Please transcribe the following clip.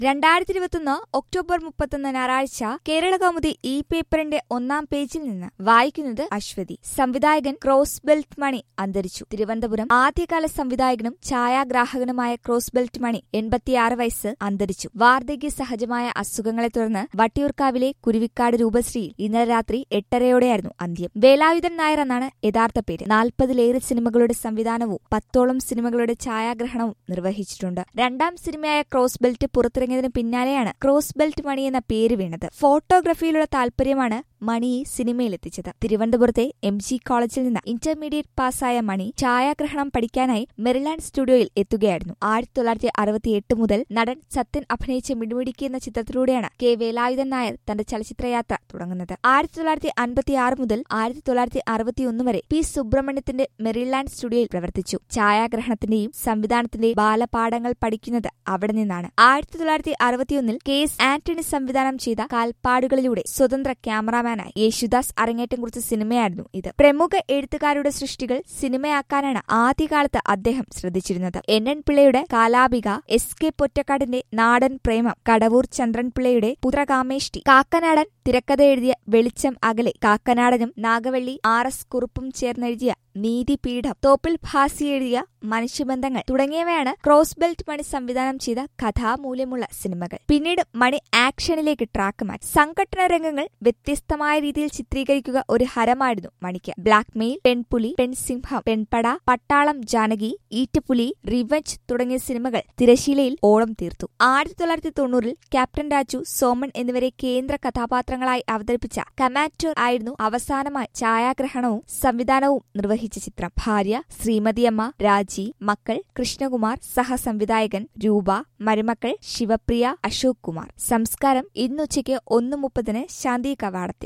2021 October 31 ഞായറാഴ്ച കേരളകൗമുദി ഈ പേപ്പറിന്റെ ഒന്നാം പേജിൽ നിന്ന് വായിക്കുന്നത് അശ്വതി. സംവിധായകൻ ക്രോസ് ബെൽറ്റ് മണി അന്തരിച്ചു. തിരുവനന്തപുരം. ആദ്യകാല സംവിധായകനും ഛായാഗ്രാഹകനുമായ ക്രോസ് ബെൽറ്റ് മണി 86 വയസ്സ് അന്തരിച്ചു. വാർദ്ധക്യ സഹജമായ അസുഖങ്ങളെ തുടർന്ന് വട്ടിയൂർക്കാവിലെ കുരുവിക്കാട് രൂപശ്രീയിൽ ഇന്നലെ രാത്രി 8:30 അന്ത്യം. വേലായുധൻ നായർ എന്നാണ് യഥാർത്ഥ പേര്. 40-ലേറെ സിനിമകളുടെ സംവിധാനവും 10ഓളം സിനിമകളുടെ ഛായാഗ്രഹണവും നിർവഹിച്ചിട്ടുണ്ട്. രണ്ടാം സിനിമയായ ക്രോസ് ബെൽറ്റ് പുറത്തിറങ്ങിയതിന് പിന്നാലെയാണ് ക്രോസ് ബെൽറ്റ് മണി എന്ന പേര് വീണത്. ഫോട്ടോഗ്രാഫിയിലുള്ള താൽപര്യമാണ് മണിയെ സിനിമയിലെത്തിച്ചത്. തിരുവനന്തപുരത്തെ MG കോളേജിൽ നിന്ന് ഇന്റർമീഡിയറ്റ് പാസ്സായ മണി ഛായാഗ്രഹണം പഠിക്കാനായി മെറിലാൻഡ് സ്റ്റുഡിയോയിൽ എത്തുകയായിരുന്നു. 1968 മുതൽ നടൻ സത്യൻ അഭിനയിച്ച മിടുമിടുക്കി എന്ന ചിത്രത്തിലൂടെയാണ് കെ. വേലായുധൻ നായർ തന്റെ ചലച്ചിത്രയാത്ര തുടങ്ങുന്നത്. 1956 മുതൽ 1961 വരെ പി. സുബ്രഹ്മണ്യത്തിന്റെ മെറിലാൻഡ് സ്റ്റുഡിയോയിൽ പ്രവർത്തിച്ചു. ഛായാഗ്രഹണത്തിന്റെയും സംവിധാനത്തിന്റെയും ബാലപാഠങ്ങൾ പഠിക്കുന്നത് അവിടെ നിന്നാണ്. 1961 KS ആന്റണി സംവിധാനം ചെയ്ത കാൽപ്പാടുകളിലൂടെ സ്വതന്ത്ര ക്യാമറാമാനായി യേശുദാസ് അരങ്ങേറ്റം കുറിച്ച സിനിമയായിരുന്നു ഇത്. പ്രമുഖ എഴുത്തുകാരുടെ സൃഷ്ടികൾ സിനിമയാക്കാനാണ് ആദ്യകാലത്ത് അദ്ദേഹം ശ്രദ്ധിച്ചിരുന്നത്. NN പിള്ളയുടെ കാലാബിക, SK പൊറ്റക്കാടിന്റെ നാടൻ പ്രേമം, കടവൂർ ചന്ദ്രൻപിള്ളയുടെ പുത്രകാമേഷ്ടി, കാക്കനാടൻ തിരക്കഥ എഴുതിയ വെളിച്ചം അകലെ, കാക്കനാടനും നാഗവള്ളി RS കുറുപ്പും ചേർന്നെഴുതിയ നീതിപീഠം, തോപ്പിൽ ഭാസി എഴുതിയ മനുഷ്യബന്ധങ്ങൾ തുടങ്ങിയവയാണ് ക്രോസ് ബെൽറ്റ് മണി സംവിധാനം ചെയ്ത കഥാമൂല്യമുള്ള സിനിമകൾ. പിന്നീട് മണി ആക്ഷനിലേക്ക് ട്രാക്ക് മാറ്റി. സംഘട്ടന രംഗങ്ങൾ വ്യത്യസ്തമായ രീതിയിൽ ചിത്രീകരിക്കുക ഒരു ഹരമായിരുന്നു മണിക്ക്. ബ്ലാക്ക് മെയിൽ, പെൺപുലി, പെൺസിംഹം, പെൺപട, പട്ടാളം ജാനകി, ഈറ്റപ്പുലി, റിവെഞ്ച് തുടങ്ങിയ സിനിമകൾ തിരശീലയിൽ ഓളം തീർത്തു. 1990 ക്യാപ്റ്റൻ രാജു, സോമൻ എന്നിവരെ കേന്ദ്ര കഥാപാത്രങ്ങളായി അവതരിപ്പിച്ച കമാൻഡർ ആയിരുന്നു അവസാനമായി ഛായാഗ്രഹണവും സംവിധാനവും നിർവഹിച്ച ചിത്രം. ഭാര്യ ശ്രീമതിയമ്മ, രാജി, മക്കൾ കൃഷ്ണകുമാർ, സഹസംവിധായകൻ രൂപ, മരുമക്കൾ ശിവപ്രിയ, അശോക് കുമാർ. സംസ്കാരം ഇന്നുച്ചയ്ക്ക് 1:30 ശാന്തി കവാടത്തിൽ.